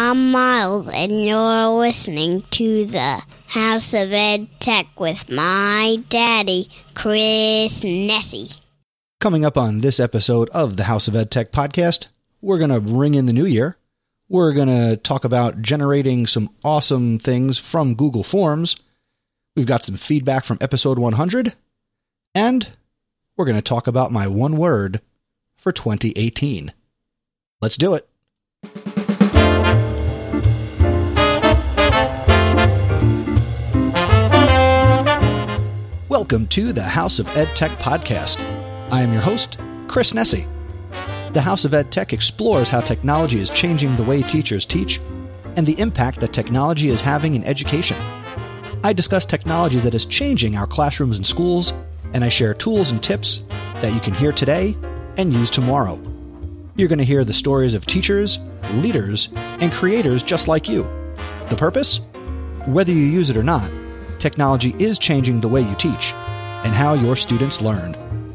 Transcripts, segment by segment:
I'm Miles, and you're listening to the House of Ed Tech with my daddy, Chris Nesi. Coming up on this episode of the House of Ed Tech podcast, we're going to ring in the new year. We're going to talk about generating some awesome things from Google Forms. We've got some feedback from episode 100. And we're going to talk about my one word for 2018. Let's do it. Welcome to the House of Ed Tech podcast. I am your host, Chris Nesi. The House of Ed Tech explores how technology is changing the way teachers teach and the impact that technology is having in education. I discuss technology that is changing our classrooms and schools, and I share tools and tips that you can hear today and use tomorrow. You're going to hear the stories of teachers, leaders, and creators just like you. The purpose? Whether you use it or not, technology is changing the way you teach and how your students learn.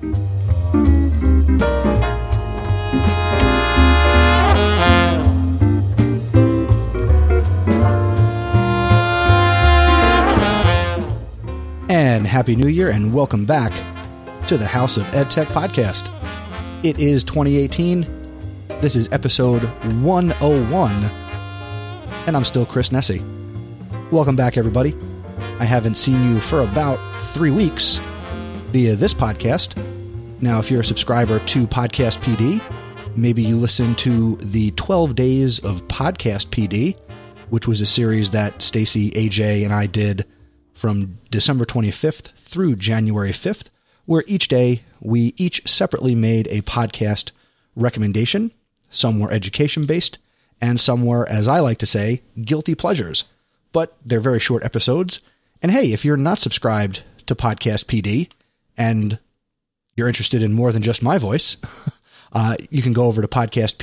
And Happy New Year and welcome back to the House of Ed Tech podcast. It is 2018. This is episode 101. And I'm still Chris Nesi. Welcome back, everybody. I haven't seen you for about 3 weeks via this podcast. Now, if you're a subscriber to Podcast PD, maybe you listened to the 12 Days of Podcast PD, which was a series that Stacy, AJ, and I did from December 25th through January 5th, where each day we each separately made a podcast recommendation. Some were education-based, and some were, as I like to say, guilty pleasures. But they're very short episodes. And hey, if you're not subscribed to Podcast PD and you're interested in more than just my voice, you can go over to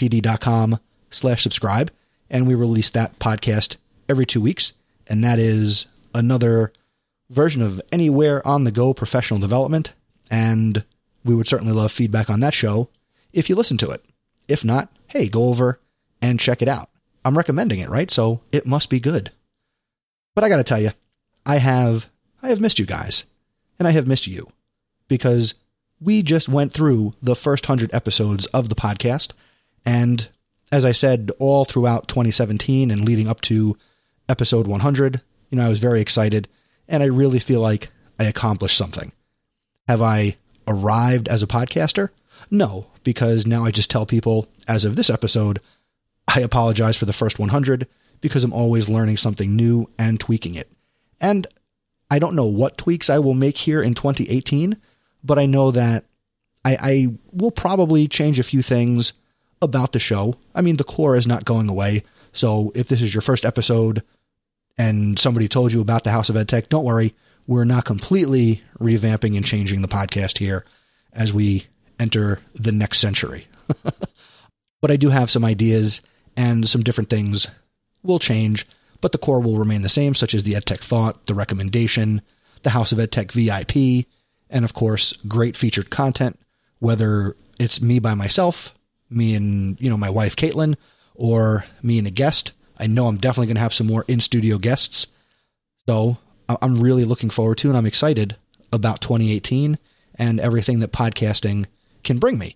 podcastpd.com/subscribe, and we release that podcast every 2 weeks. And that is another version of Anywhere on the Go professional development. And we would certainly love feedback on that show if you listen to it. If not, hey, go over and check it out. I'm recommending it, right? So it must be good. But I got to tell you, I have missed you guys, and I have missed you, because we just went through the first 100 episodes of the podcast, and as I said, all throughout 2017 and leading up to episode 100, I was very excited, and I really feel like I accomplished something. Have I arrived as a podcaster? No, because now I just tell people, as of this episode, I apologize for the first 100, because I'm always learning something new and tweaking it. And I don't know what tweaks I will make here in 2018, but I know that I will probably change a few things about the show. I mean, the core is not going away, so if this is your first episode and somebody told you about the House of Ed Tech, don't worry, we're not completely revamping and changing the podcast here as we enter the next century. But I do have some ideas, and some different things will change, but the core will remain the same, such as the EdTech Thought, the recommendation, the House of EdTech VIP, and of course, great featured content, whether it's me by myself, me and, my wife, Caitlin, or me and a guest. I know I'm definitely going to have some more in-studio guests. So I'm really looking forward to, and I'm excited about 2018 and everything that podcasting can bring me.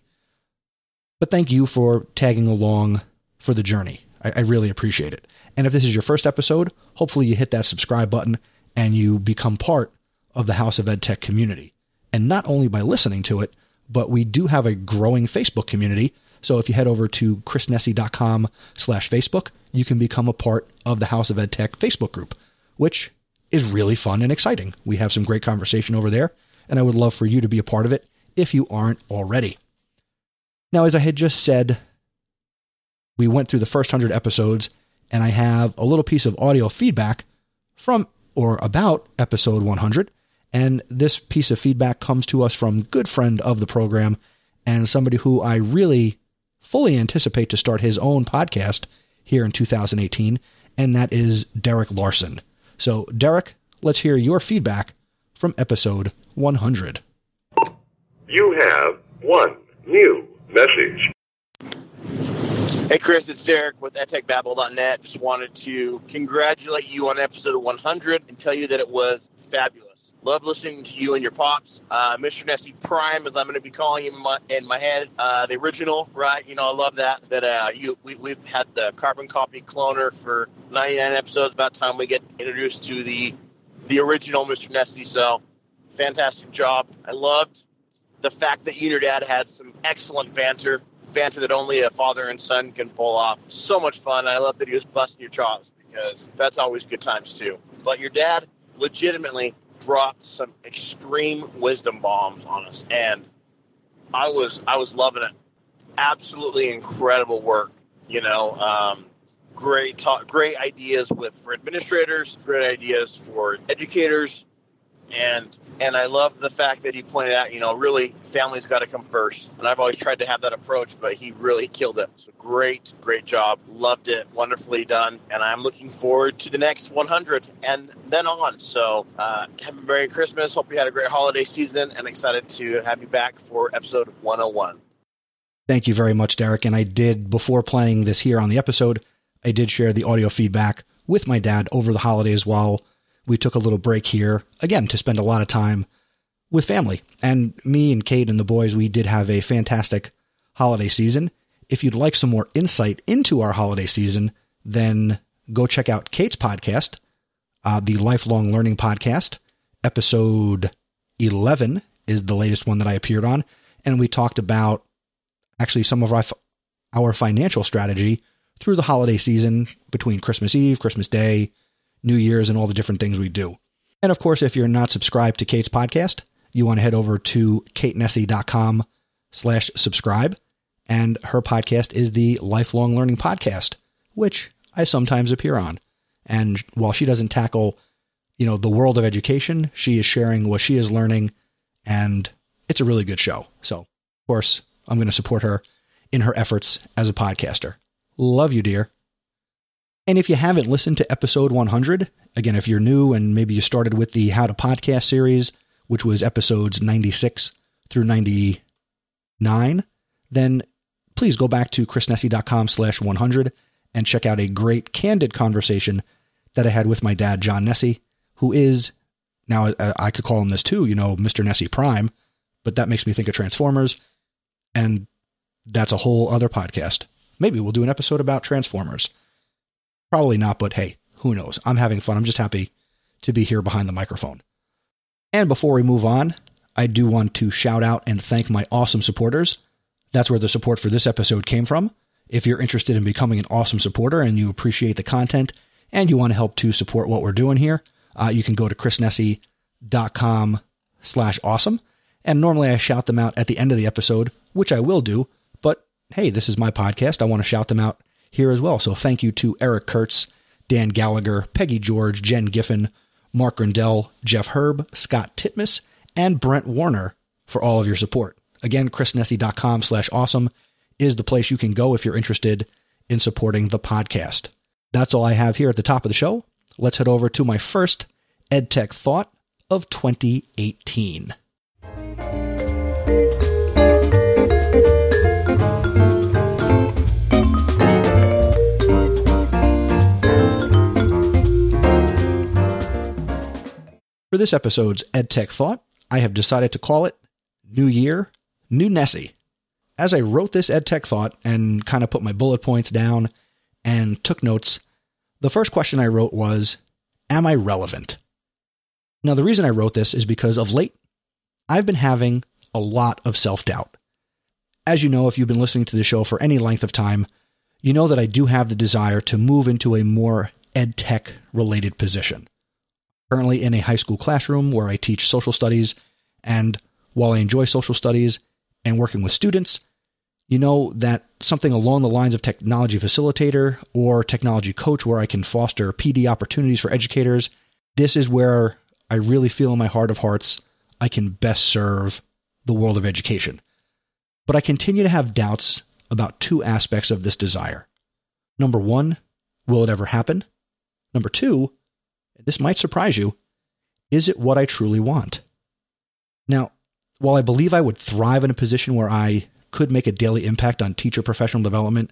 But thank you for tagging along for the journey. I really appreciate it. And if this is your first episode, hopefully you hit that subscribe button and you become part of the House of Ed Tech community. And not only by listening to it, but we do have a growing Facebook community. So if you head over to chrisnesi.com/Facebook, you can become a part of the House of Ed Tech Facebook group, which is really fun and exciting. We have some great conversation over there, and I would love for you to be a part of it if you aren't already. Now, as I had just said, we went through the first 100 episodes, and I have a little piece of audio feedback from or about episode 100. And this piece of feedback comes to us from a good friend of the program and somebody who I really fully anticipate to start his own podcast here in 2018, and that is Derek Larson. So, Derek, let's hear your feedback from episode 100. You have one new message. Hey, Chris, it's Derek with edtechbabble.net. Just wanted to congratulate you on episode 100 and tell you that it was fabulous. Love listening to you and your pops. Mr. Nessie Prime, as I'm going to be calling him in my head, the original, right? You know, I love that we've had the carbon copy cloner for 99 episodes. About time we get introduced to the original Mr. Nessie. So, fantastic job. I loved the fact that you and your dad had some excellent banter that only a father and son can pull off. So much fun. I love that he was busting your chops, because that's always good times too. But your dad legitimately dropped some extreme wisdom bombs on us, and I was loving it. Absolutely incredible work. You know, great talk, great ideas for administrators, great ideas for educators, and I love the fact that he pointed out, you know, really family's got to come first. And I've always tried to have that approach, but he really killed it. So great job. Loved it. Wonderfully done. And I'm looking forward to the next 100 and then on. So have a Merry Christmas. Hope you had a great holiday season, and excited to have you back for episode 101. Thank you very much, Derek. And I did, before playing this here on the episode, I did share the audio feedback with my dad over the holidays while we took a little break here, again, to spend a lot of time with family. And me and Kate and the boys, we did have a fantastic holiday season. If you'd like some more insight into our holiday season, then go check out Kate's podcast, the Lifelong Learning Podcast. Episode 11 is the latest one that I appeared on. And we talked about actually some of our financial strategy through the holiday season between Christmas Eve, Christmas Day, New Year's, and all the different things we do. And of course, if you're not subscribed to Kate's podcast, you want to head over to katenessie.com/subscribe. And her podcast is the Lifelong Learning Podcast, which I sometimes appear on. And while she doesn't tackle, you know, the world of education, she is sharing what she is learning, and it's a really good show. So, of course, I'm going to support her in her efforts as a podcaster. Love you, dear. And if you haven't listened to episode 100, again, if you're new and maybe you started with the How to Podcast series, which was episodes 96 through 99, then please go back to chrisnessie.com/100 and check out a great candid conversation that I had with my dad, John Nessie, who is, now I could call him this too, you know, Mr. Nessie Prime, but that makes me think of Transformers, and that's a whole other podcast. Maybe we'll do an episode about Transformers. Probably not, but hey, who knows? I'm having fun. I'm just happy to be here behind the microphone. And before we move on, I do want to shout out and thank my awesome supporters. That's where the support for this episode came from. If you're interested in becoming an awesome supporter and you appreciate the content and you want to help to support what we're doing here, you can go to chrisnessie.com/awesome. And normally I shout them out at the end of the episode, which I will do. But hey, this is my podcast. I want to shout them out here as well. So thank you to Eric Kurtz, Dan Gallagher, Peggy George, Jen Giffen, Mark Grindell, Jeff Herb, Scott Titmus, and Brent Warner for all of your support. Again, chrisnessie.com/awesome is the place you can go if you're interested in supporting the podcast. That's all I have here at the top of the show. Let's head over to my first EdTech thought of 2018. For this episode's EdTech thought, I have decided to call it New Year, New Nessie. As I wrote this EdTech thought and kind of put my bullet points down and took notes, the first question I wrote was, am I relevant? Now, the reason I wrote this is because of late, I've been having a lot of self-doubt. As you know, if you've been listening to the show for any length of time, you know that I do have the desire to move into a more EdTech-related position. Currently in a high school classroom where I teach social studies, and while I enjoy social studies and working with students, you know that something along the lines of technology facilitator or technology coach where I can foster PD opportunities for educators, this is where I really feel in my heart of hearts I can best serve the world of education. But I continue to have doubts about two aspects of this desire. Number one, will it ever happen? Number two, this might surprise you, is it what I truly want? Now, while I believe I would thrive in a position where I could make a daily impact on teacher professional development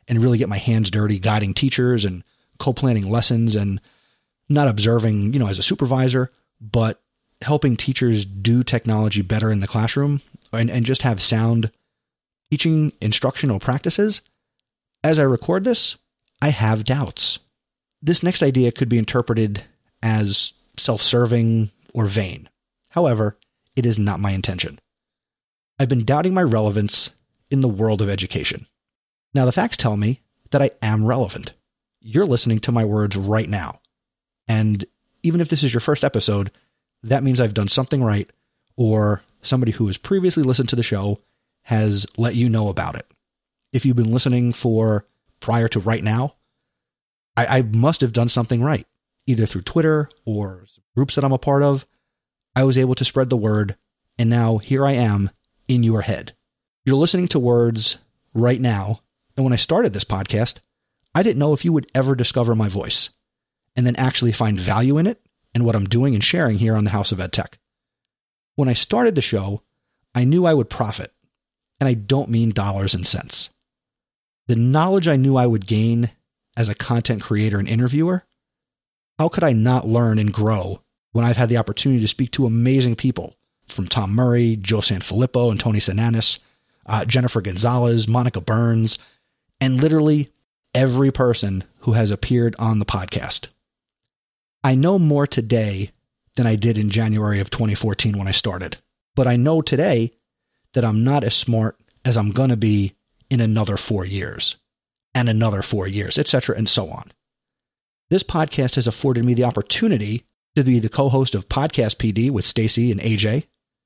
and really get my hands dirty guiding teachers and co-planning lessons and not observing, as a supervisor, but helping teachers do technology better in the classroom and just have sound teaching instructional practices. As I record this, I have doubts. This next idea could be interpreted as self-serving or vain. However, it is not my intention. I've been doubting my relevance in the world of education. Now, the facts tell me that I am relevant. You're listening to my words right now. And even if this is your first episode, that means I've done something right, or somebody who has previously listened to the show has let you know about it. If you've been listening for prior to right now, I must have done something right, either through Twitter or groups that I'm a part of. I was able to spread the word, and now here I am in your head. You're listening to words right now, and when I started this podcast, I didn't know if you would ever discover my voice and then actually find value in it and what I'm doing and sharing here on the House of EdTech. When I started the show, I knew I would profit, and I don't mean dollars and cents. The knowledge I knew I would gain as a content creator and interviewer, how could I not learn and grow when I've had the opportunity to speak to amazing people from Tom Murray, Joe Sanfilippo, and Tony Sinanis, Jennifer Gonzalez, Monica Burns, and literally every person who has appeared on the podcast. I know more today than I did in January of 2014 when I started, but I know today that I'm not as smart as I'm going to be in another 4 years and another 4 years, etc., and so on. This podcast has afforded me the opportunity to be the co-host of Podcast PD with Stacy and AJ.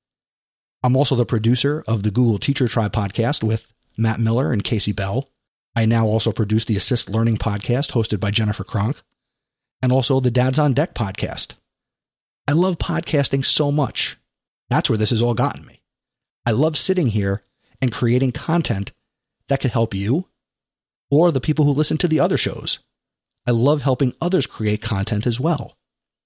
I'm also the producer of the Google Teacher Tribe podcast with Matt Miller and Casey Bell. I now also produce the Assist Learning podcast hosted by Jennifer Kronk, and also the Dads on Deck podcast. I love podcasting so much. That's where this has all gotten me. I love sitting here and creating content that could help you or the people who listen to the other shows. I love helping others create content as well.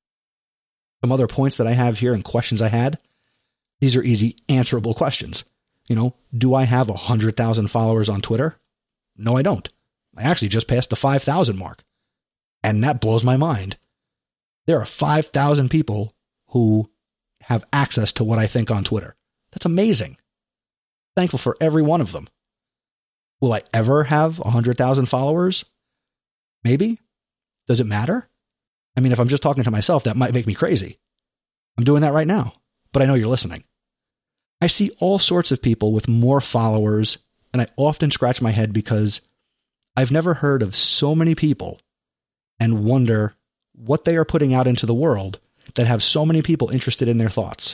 Some other points that I have here and questions I had, these are easy answerable questions. Do I have 100,000 followers on Twitter? No, I don't. I actually just passed the 5,000 mark. And that blows my mind. There are 5,000 people who have access to what I think on Twitter. That's amazing. Thankful for every one of them. Will I ever have 100,000 followers? Maybe. Does it matter? I mean, if I'm just talking to myself, that might make me crazy. I'm doing that right now, but I know you're listening. I see all sorts of people with more followers, and I often scratch my head because I've never heard of so many people and wonder what they are putting out into the world that have so many people interested in their thoughts.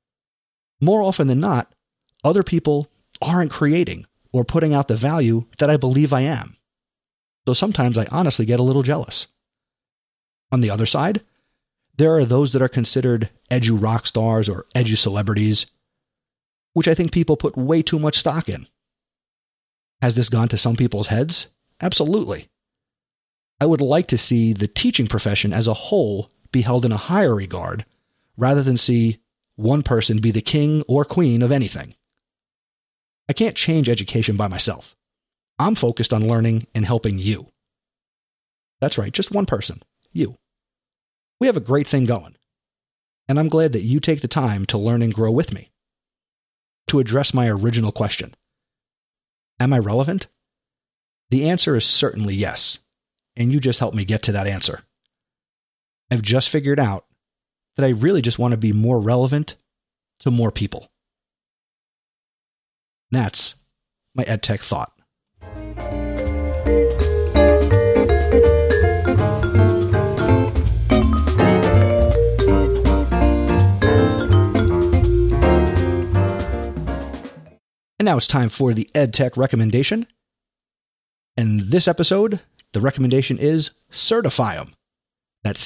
More often than not, other people aren't creating or putting out the value that I believe I am. So sometimes I honestly get a little jealous. On the other side, there are those that are considered edu rock stars or edu celebrities, which I think people put way too much stock in. Has this gone to some people's heads? Absolutely. I would like to see the teaching profession as a whole be held in a higher regard, rather than see one person be the king or queen of anything. I can't change education by myself. I'm focused on learning and helping you. That's right, just one person, you. We have a great thing going, and I'm glad that you take the time to learn and grow with me. To address my original question, am I relevant? The answer is certainly yes, and you just helped me get to that answer. I've just figured out that I really just want to be more relevant to more people. That's my EdTech thought. And now it's time for the EdTech recommendation. And this episode, the recommendation is Certify-em. That's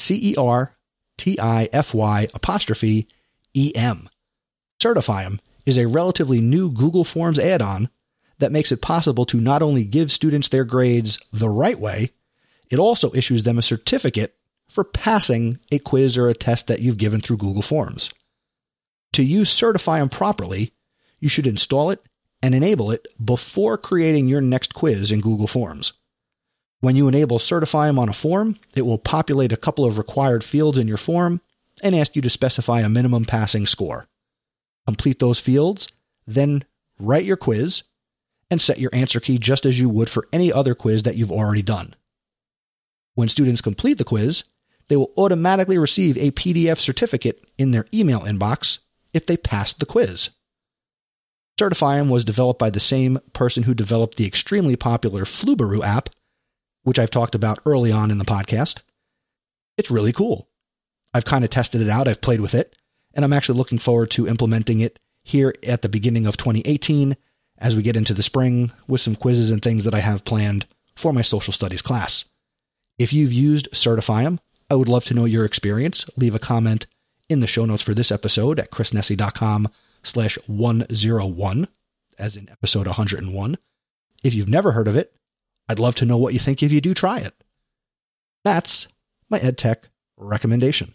CERTIFY''EM. Certify-em is a relatively new Google Forms add-on that makes it possible to not only give students their grades the right way, it also issues them a certificate for passing a quiz or a test that you've given through Google Forms. To use Certify-em properly, you should install it and enable it before creating your next quiz in Google Forms. When you enable Certify 'em on a form, it will populate a couple of required fields in your form and ask you to specify a minimum passing score. Complete those fields, then write your quiz, and set your answer key just as you would for any other quiz that you've already done. When students complete the quiz, they will automatically receive a PDF certificate in their email inbox if they passed the quiz. Certify 'em was developed by the same person who developed the extremely popular Flubaroo app, which I've talked about early on in the podcast. It's really cool. I've kind of tested it out, I've played with it, and I'm actually looking forward to implementing it here at the beginning of 2018 as we get into the spring with some quizzes and things that I have planned for my social studies class. If you've used Certify 'em, I would love to know your experience. Leave a comment in the show notes for this episode at chrisnessy.com/101, as in episode 101. If you've never heard of it, I'd love to know what you think if you do try it. That's my EdTech recommendation.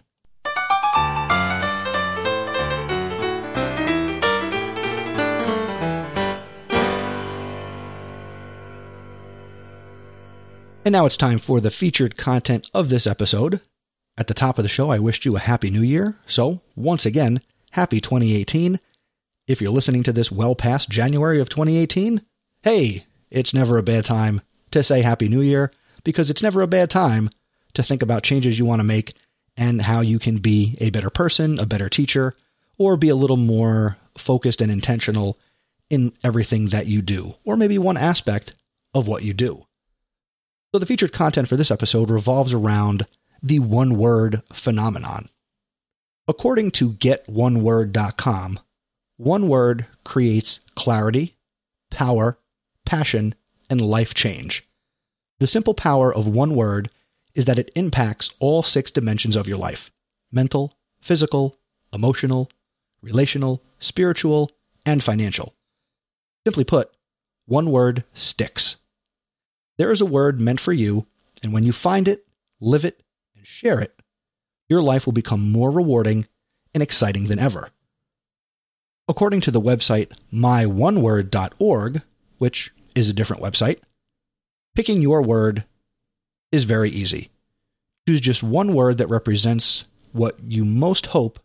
And now it's time for the featured content of this episode. At the top of the show, I wished you a Happy New Year. So, once again, Happy 2018. If you're listening to this well past January of 2018, hey, it's never a bad time to say Happy New Year, because it's never a bad time to think about changes you want to make and how you can be a better person, a better teacher, or be a little more focused and intentional in everything that you do, or maybe one aspect of what you do. So the featured content for this episode revolves around the one-word phenomenon. According to GetOneWord.com, one word creates clarity, power, passion, and life change. The simple power of one word is that it impacts all 6 dimensions of your life: mental, physical, emotional, relational, spiritual, and financial. Simply put, one word sticks. There is a word meant for you, and when you find it, live it, and share it, your life will become more rewarding and exciting than ever. According to the website myoneWord.org, which is a different website, picking your word is very easy. Choose just one word that represents what you most hope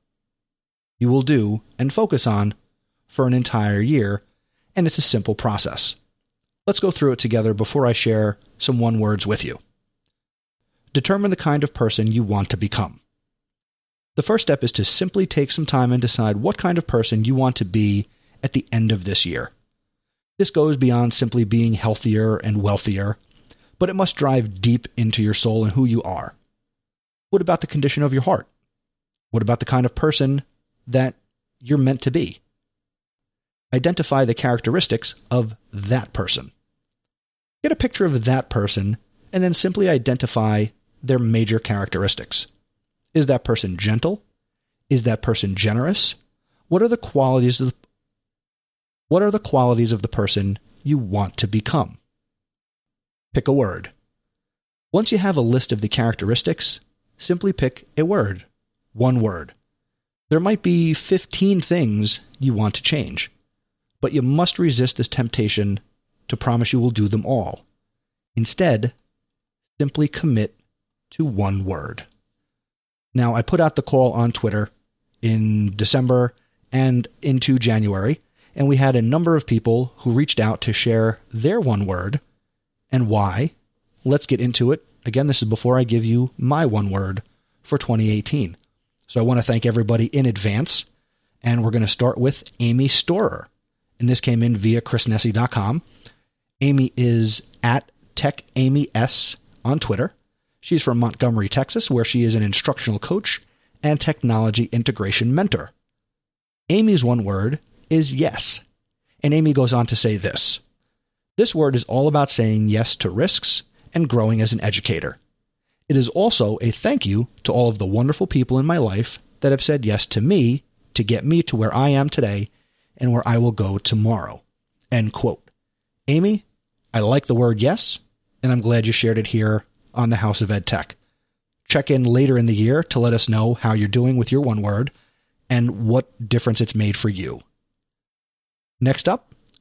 you will do and focus on for an entire year, and it's a simple process. Let's go through it together before I share some one words with you. Determine the kind of person you want to become. The first step is to simply take some time and decide what kind of person you want to be at the end of this year. This goes beyond simply being healthier and wealthier, but it must drive deep into your soul and who you are. What about the condition of your heart? What about the kind of person that you're meant to be? Identify the characteristics of that person. Get a picture of that person and then simply identify their major characteristics. Is that person gentle? Is that person generous? What are the qualities of the person you want to become? Pick a word. Once you have a list of the characteristics, simply pick a word. One word. There might be 15 things you want to change, but you must resist this temptation to promise you will do them all. Instead, simply commit to one word. Now, I put out the call on Twitter in December and into January, and we had a number of people who reached out to share their one word and why. Let's get into it. Again, this is before I give you my one word for 2018. So I want to thank everybody in advance, and we're going to start with Amy Storer. And this came in via chrisnessy.com. Amy is at TechAmyS on Twitter. She's from Montgomery, Texas, where she is an instructional coach and technology integration mentor. Amy's one word is yes. And Amy goes on to say this. This word is all about saying yes to risks and growing as an educator. It is also a thank you to all of the wonderful people in my life that have said yes to me to get me to where I am today and where I will go tomorrow. End quote. Amy, I like the word yes, and I'm glad you shared it here on the House of Ed Tech. Check in later in the year to let us know how you're doing with your one word and what difference it's made for you. Next up,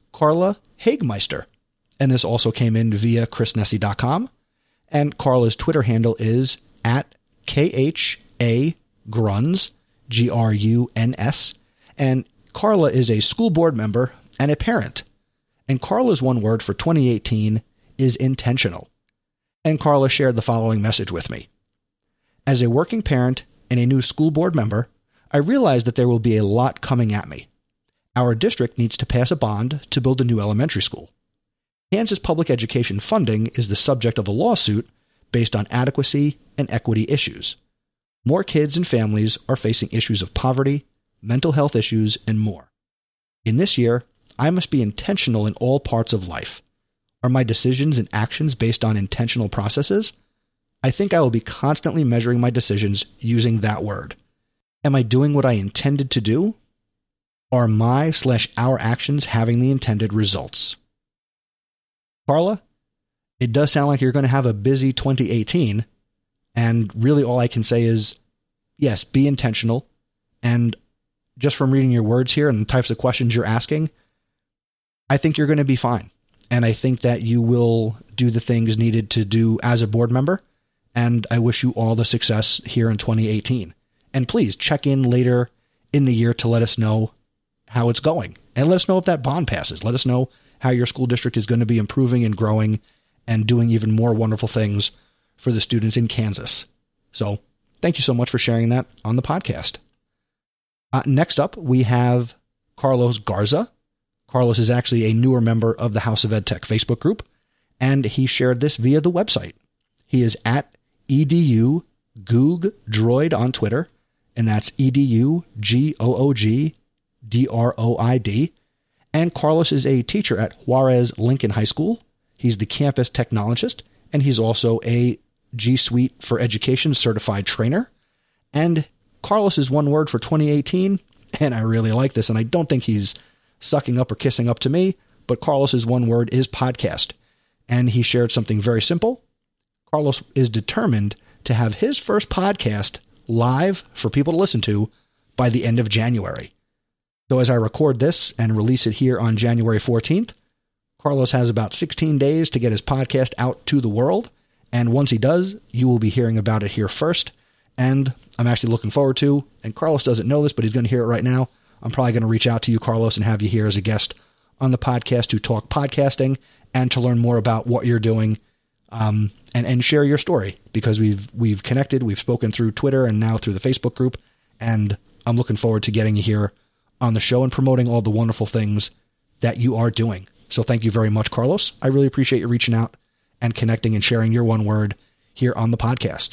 Carla Hagemeister. And this also came in via chrisnessy.com. And Carla's Twitter handle is at KHA Gruns, Gruns. And Carla is a school board member and a parent. And Carla's one word for 2018 is intentional. And Carla shared the following message with me. As a working parent and a new school board member, I realize that there will be a lot coming at me. Our district needs to pass a bond to build a new elementary school. Kansas public education funding is the subject of a lawsuit based on adequacy and equity issues. More kids and families are facing issues of poverty, mental health issues, and more. In this year, I must be intentional in all parts of life. Are my decisions and actions based on intentional processes? I think I will be constantly measuring my decisions using that word. Am I doing what I intended to do? Are my/our actions having the intended results? Carla, it does sound like you're going to have a busy 2018, and really all I can say is, yes, be intentional, and just from reading your words here and the types of questions you're asking, I think you're going to be fine, and I think that you will do the things needed to do as a board member, and I wish you all the success here in 2018. And please check in later in the year to let us know how it's going, and let us know if that bond passes. Let us know how your school district is going to be improving and growing and doing even more wonderful things for the students in Kansas. So thank you so much for sharing that on the podcast. Next up, we have Carlos Garza. Carlos is actually a newer member of the House of Ed Tech Facebook group, and he shared this via the website. He is at EduGoogDroid on Twitter, and that's EduGoogDroid. And Carlos is a teacher at Juarez Lincoln High School. He's the campus technologist, and he's also a G Suite for Education certified trainer. And Carlos is one word for 2018, and I really like this, and I don't think he's sucking up or kissing up to me, but Carlos's one word is podcast. And he shared something very simple. Carlos is determined to have his first podcast live for people to listen to by the end of January. So as I record this and release it here on January 14th, Carlos has about 16 days to get his podcast out to the world. And once he does, you will be hearing about it here first. And I'm actually looking forward to, and Carlos doesn't know this, but he's going to hear it right now. I'm probably going to reach out to you, Carlos, and have you here as a guest on the podcast to talk podcasting and to learn more about what you're doing, and share your story, because we've connected, we've spoken through Twitter and now through the Facebook group, and I'm looking forward to getting you here on the show and promoting all the wonderful things that you are doing. So thank you very much, Carlos. I really appreciate you reaching out and connecting and sharing your one word here on the podcast.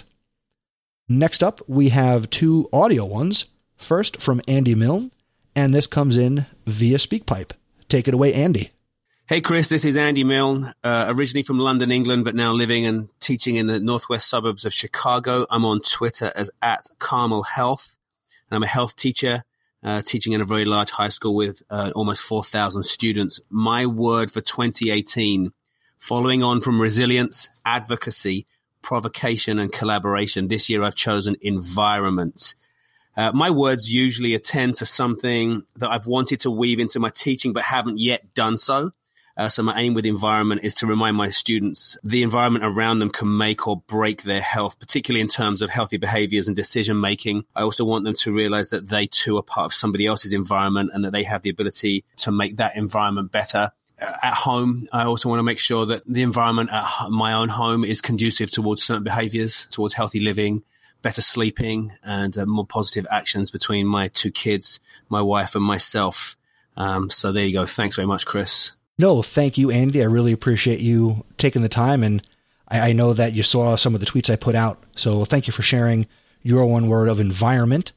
Next up, we have two audio ones. First from Andy Milne, and this comes in via SpeakPipe. Take it away, Andy. Hey, Chris, this is Andy Milne, originally from London, England, but now living and teaching in the northwest suburbs of Chicago. I'm on Twitter as @Carmel Health, and I'm a health teacher, teaching in a very large high school with almost 4,000 students. My word for 2018, following on from resilience, advocacy, provocation, and collaboration. This year I've chosen environment. My words usually attend to something that I've wanted to weave into my teaching but haven't yet done so. So my aim with environment is to remind my students the environment around them can make or break their health, particularly in terms of healthy behaviors and decision making. I also want them to realize that they too are part of somebody else's environment and that they have the ability to make that environment better. At home, I also want to make sure that the environment at my own home is conducive towards certain behaviors, towards healthy living, better sleeping, and more positive actions between my two kids, my wife and myself. So there you go. Thanks very much, Chris. No, thank you, Andy. I really appreciate you taking the time, and I know that you saw some of the tweets I put out, so thank you for sharing your one word of environment.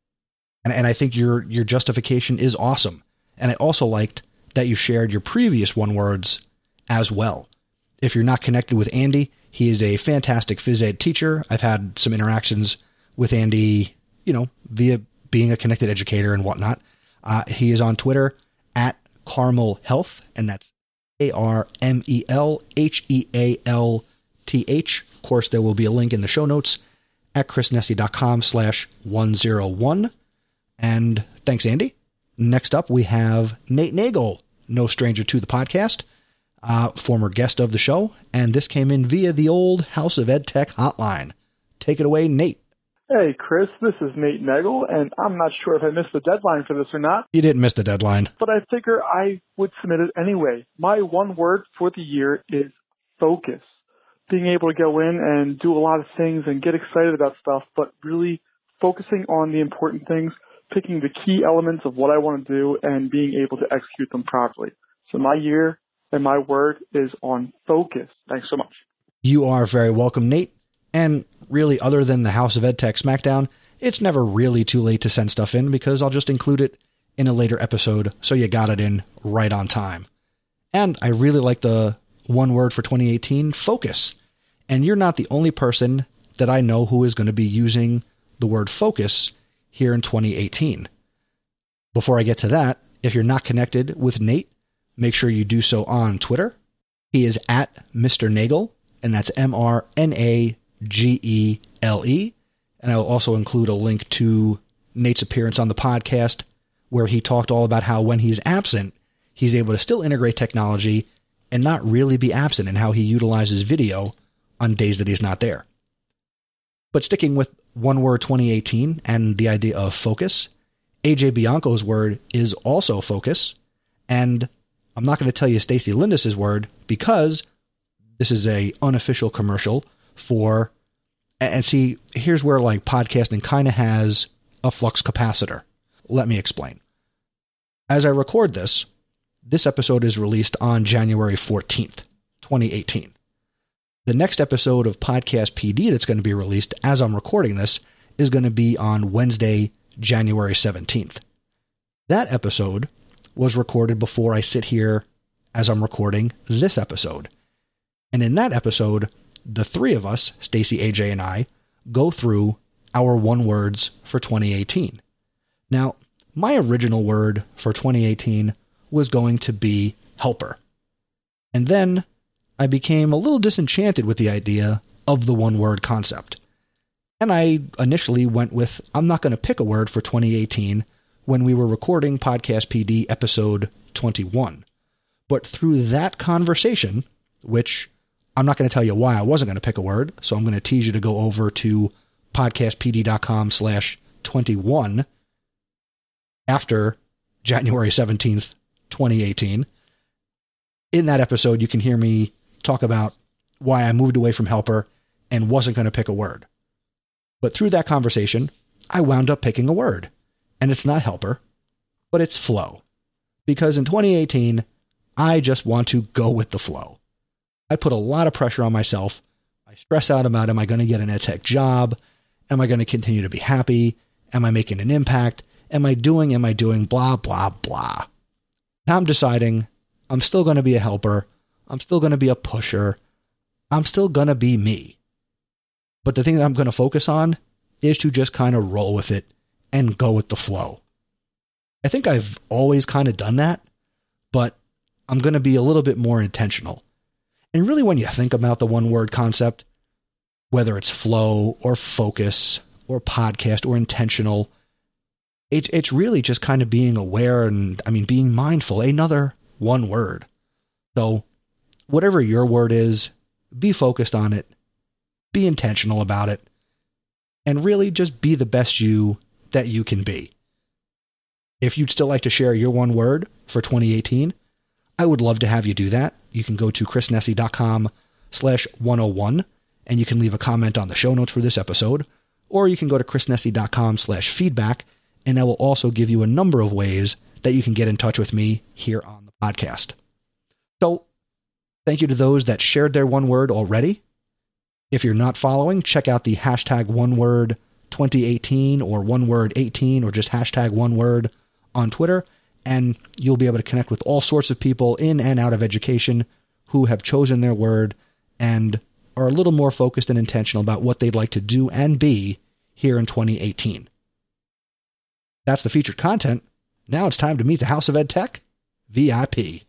And I think your justification is awesome. And I also liked that you shared your previous one words as well. If you're not connected with Andy, he is a fantastic phys ed teacher. I've had some interactions with Andy, via being a connected educator and whatnot. He is on Twitter at Carmel Health, and that's ARMELHEALTH. Of course, there will be a link in the show notes at chrisnessy.com/101. And thanks, Andy. Next up, we have Nate Nagel. no stranger to the podcast, former guest of the show, and this came in via the old House of Ed Tech hotline. Take it away, Nate. Hey, Chris, this is Nate Nagel, and I'm not sure if I missed the deadline for this or not. You didn't miss the deadline. But I figure I would submit it anyway. My one word for the year is focus. Being able to go in and do a lot of things and get excited about stuff, but really focusing on the important things, picking the key elements of what I want to do, and being able to execute them properly. So my year and my word is on focus. Thanks so much. You are very welcome, Nate. And really, other than the House of Ed Tech Smackdown, it's never really too late to send stuff in because I'll just include it in a later episode, so you got it in right on time. And I really like the one word for 2018, focus. And you're not the only person that I know who is going to be using the word focus here in 2018. Before I get to that, if you're not connected with Nate, make sure you do so on Twitter. He is at Mr. Nagel, and that's MrNagele. And I will also include a link to Nate's appearance on the podcast where he talked all about how when he's absent, he's able to still integrate technology and not really be absent in how he utilizes video on days that he's not there. But sticking with one word 2018 and the idea of focus, AJ Bianco's word is also focus. And I'm not going to tell you Stacy Lindis's word because this is a unofficial commercial for, and see, here's where like podcasting kind of has a flux capacitor. Let me explain. As I record this episode is released on January 14th, 2018. The next episode of Podcast PD that's going to be released as I'm recording this is going to be on Wednesday, January 17th. That episode was recorded before I sit here as I'm recording this episode. And in that episode, the three of us, Stacy, AJ, and I, go through our one words for 2018. Now, my original word for 2018 was going to be helper. And then I became a little disenchanted with the idea of the one word concept. And I initially went with, I'm not going to pick a word for 2018 when we were recording Podcast PD episode 21. But through that conversation, which I'm not going to tell you why I wasn't going to pick a word, so I'm going to tease you to go over to podcastpd.com/21 after January 17th, 2018. In that episode, you can hear me talk about why I moved away from helper and wasn't going to pick a word. But through that conversation, I wound up picking a word. And it's not helper, but it's flow. Because in 2018, I just want to go with the flow. I put a lot of pressure on myself. I stress out about, am I going to get an EdTech job? Am I going to continue to be happy? Am I making an impact? Am I doing, blah, blah, blah. Now I'm deciding I'm still going to be a helper. I'm still going to be a pusher. I'm still going to be me. But the thing that I'm going to focus on is to just kind of roll with it and go with the flow. I think I've always kind of done that, but I'm going to be a little bit more intentional. And really, when you think about the one word concept, whether it's flow or focus or podcast or intentional, it's really just kind of being aware and, being mindful, another one word. So whatever your word is, be focused on it, be intentional about it, and really just be the best you that you can be. If you'd still like to share your one word for 2018, I would love to have you do that. You can go to chrisnessy.com/101 and you can leave a comment on the show notes for this episode, or you can go to chrisnessy.com/feedback and that will also give you a number of ways that you can get in touch with me here on the podcast. So thank you to those that shared their one word already. If you're not following, check out the hashtag oneword 2018 or oneword18 or just hashtag oneword on Twitter, and you'll be able to connect with all sorts of people in and out of education who have chosen their word and are a little more focused and intentional about what they'd like to do and be here in 2018. That's the featured content. Now it's time to meet the House of Ed Tech VIP.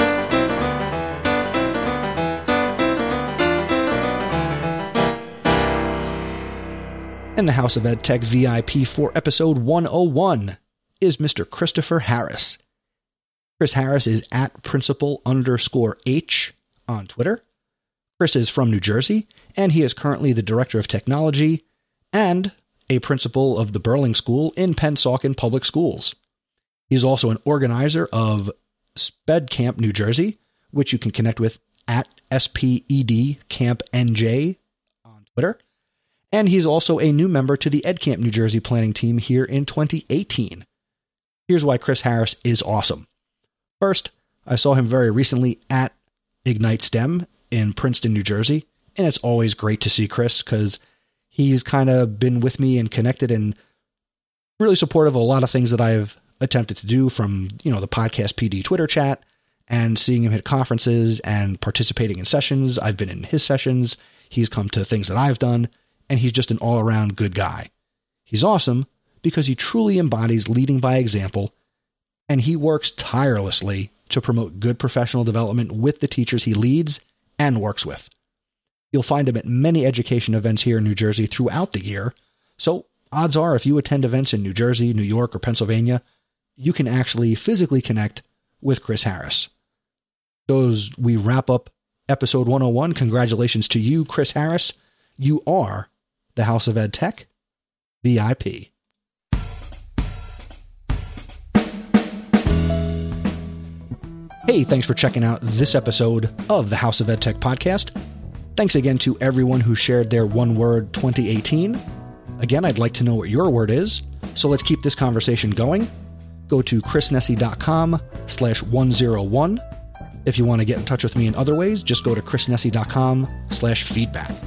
And the House of Ed Tech VIP for episode 101 is Mr. Christopher Harris. Chris Harris is at principal_H on Twitter. Chris is from New Jersey, and he is currently the Director of Technology and a principal of the Burling School in Pennsauken Public Schools. He's also an organizer of Sped Camp New Jersey, which you can connect with at SPED Camp NJ on Twitter. And he's also a new member to the Ed Camp New Jersey planning team here in 2018. Here's why Chris Harris is awesome. First, I saw him very recently at Ignite STEM in Princeton, New Jersey, and it's always great to see Chris because he's kind of been with me and connected and really supportive of a lot of things that I've attempted to do, from, the Podcast PD Twitter chat and seeing him at conferences and participating in sessions. I've been in his sessions. He's come to things that I've done, and he's just an all-around good guy. He's awesome because he truly embodies leading by example, and he works tirelessly to promote good professional development with the teachers he leads and works with. You'll find him at many education events here in New Jersey throughout the year, so odds are if you attend events in New Jersey, New York, or Pennsylvania, you can actually physically connect with Chris Harris. So as we wrap up episode 101, congratulations to you, Chris Harris. You are the House of Ed Tech VIP. Hey, thanks for checking out this episode of the House of Ed Tech podcast. Thanks again to everyone who shared their one word 2018. Again, I'd like to know what your word is, so let's keep this conversation going. Go to chrisnessy.com/101. If you want to get in touch with me in other ways, just go to chrisnessy.com/feedback.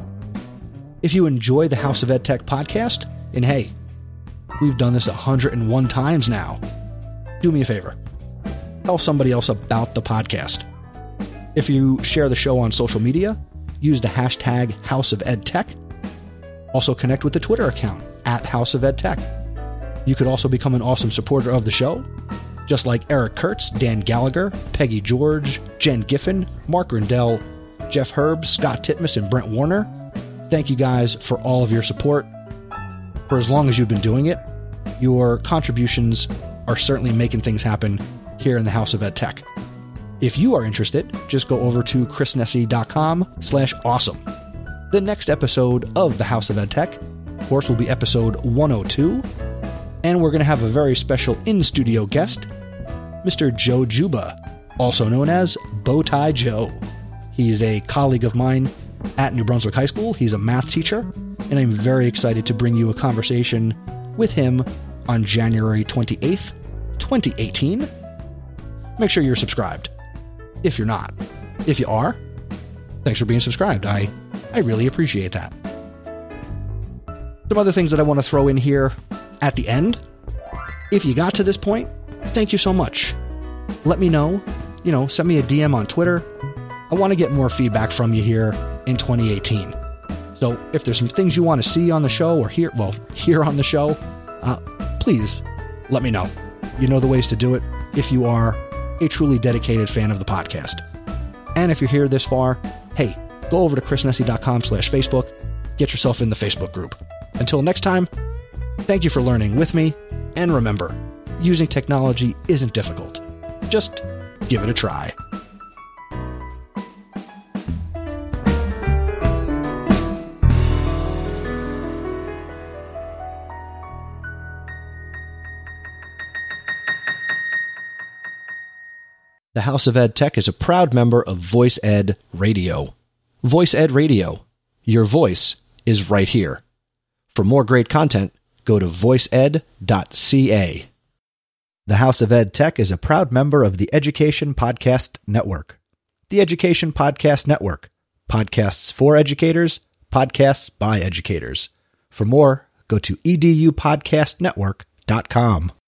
If you enjoy the House of Ed Tech podcast, and hey, we've done this 101 times now, do me a favor. Tell somebody else about the podcast. If you share the show on social media, use the hashtag House of Ed Tech. Also connect with the Twitter account at House of Ed Tech. You could also become an awesome supporter of the show, just like Eric Kurtz, Dan Gallagher, Peggy George, Jen Giffen, Mark Rindell, Jeff Herb, Scott Titmus, and Brent Warner. Thank you guys for all of your support. For as long as you've been doing it, your contributions are certainly making things happen here in the House of Ed Tech. If you are interested, just go over to chrisnessy.com/awesome. The next episode of the House of Ed Tech, of course, will be episode 102, and we're going to have a very special in-studio guest, Mr. Joe Juba, also known as Bowtie Joe. He's a colleague of mine at New Brunswick High School. He's a math teacher, and I'm very excited to bring you a conversation with him on January 28th, 2018. Make sure you're subscribed. If you're not. If you are, thanks for being subscribed. I really appreciate that. Some other things that I want to throw in here at the end. If you got to this point, thank you so much. Let me know. Send me a DM on Twitter. I want to get more feedback from you here in 2018. So if there's some things you want to see on the show or hear on the show, please let me know. You know the ways to do it if you are a truly dedicated fan of the podcast. And if you're here this far, hey, go over to chrisnessy.com/Facebook. Get yourself in the Facebook group. Until next time, thank you for learning with me. And remember, using technology isn't difficult. Just give it a try. The House of Ed Tech is a proud member of Voice Ed Radio. Voice Ed Radio. Your voice is right here. For more great content, go to voiceed.ca. The House of Ed Tech is a proud member of the Education Podcast Network. The Education Podcast Network. Podcasts for educators, podcasts by educators. For more, go to edupodcastnetwork.com.